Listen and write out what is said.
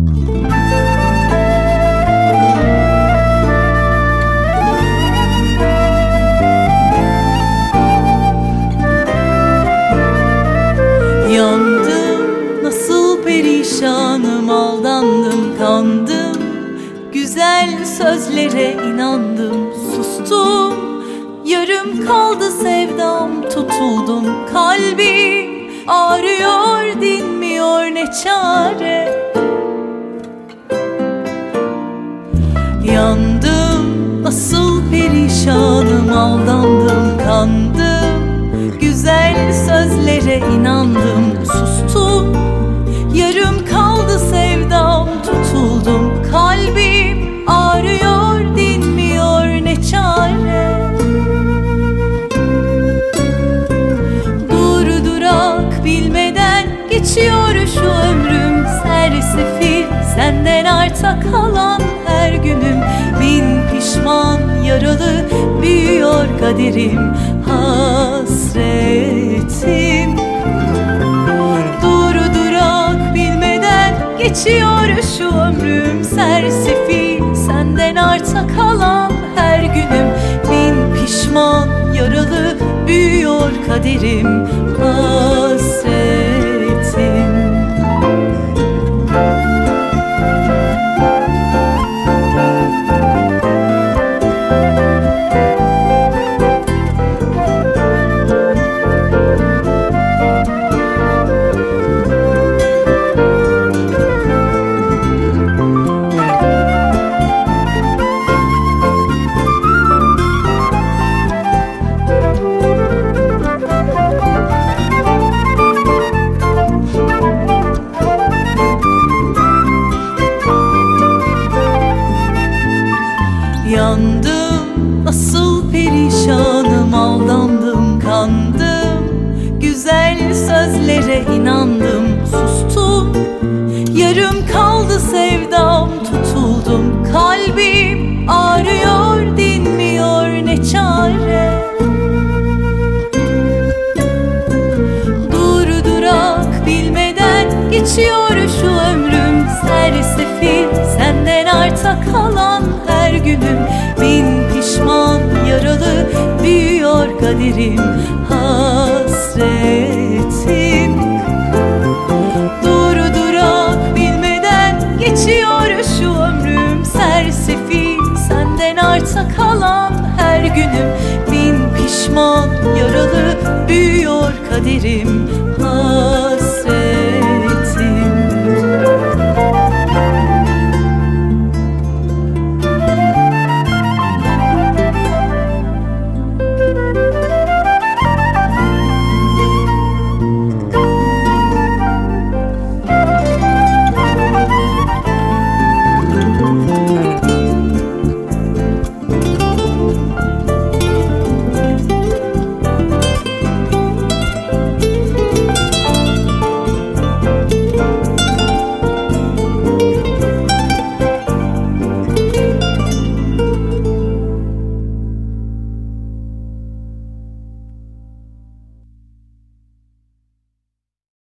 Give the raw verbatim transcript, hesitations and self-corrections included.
Yandım, nasıl perişanım, aldandım, kandım, güzel sözlere inandım, sustum, yarım kaldı sevdam, tutuldum, kalbim ağrıyor, dinmiyor, ne çare. Yandım, nasıl perişanım, aldandım, kandım, güzel sözlere inandım, sustum, yarım kaldı sevdam, tutuldum, kalbim ağrıyor, dinmiyor, ne çare. Dur durak bilmeden geçiyor şu ömrüm, sersefil senden arta kalan her günüm. Bin pişman yaralı büyüyor kaderim, hasretim. Dur durak bilmeden geçiyor şu ömrüm, sersefil senden arta kalan her günüm. Bin pişman yaralı büyüyor kaderim, hasretim. Yandım, nasıl perişanım, aldandım, kandım, güzel sözlere inandım, sustum, yarım kaldı sevdam, tutuldum, kalbim ağrıyor, dinmiyor, ne çare. Dur durak bilmeden geçiyor şu ömrüm, sersefil senden arta kalan her günüm. Bin pişman yaralı büyüyor kaderim, hasretim. Dur durak bilmeden geçiyor şu ömrüm, sersefil senden arta kalan her günüm. Bin pişman yaralı büyüyor kaderim, hasretim.